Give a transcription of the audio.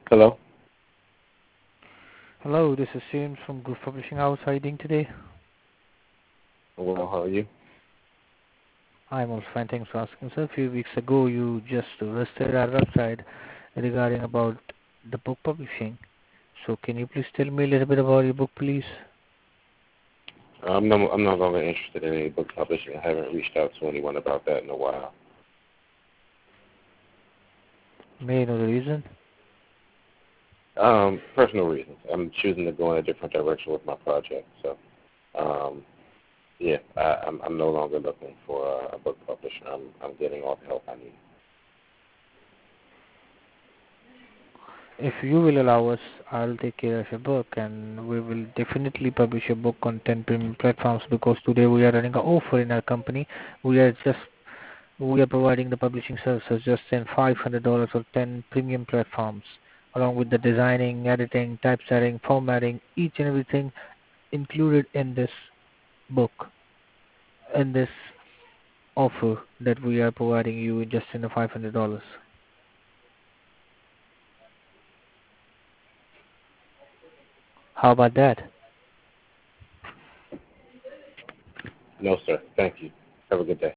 Hello. Hello, this is James from Groove Publishing House. How are you doing today? Well, how are you? I'm also fine, thanks for asking, sir. A few weeks ago, you just visited our website regarding about the book publishing. So, can you please tell me a little bit about your book, please? I'm no longer interested in any book publishing. I haven't reached out to anyone about that in a while. May I know the reason? Personal reasons. I'm choosing to go in a different direction with my project. So, yeah, I'm no longer looking for a book publisher. I'm getting all the help I need. If you will allow us, I'll take care of your book and we will definitely publish your book on 10 premium platforms because today we are running an offer in our company. We are just We are providing the publishing services just in $500 for 10 premium platforms, along with the designing, editing, typesetting, formatting, each and everything included in this book, in this offer that we are providing you just in the $500. How about that? No, sir. Thank you. Have a good day.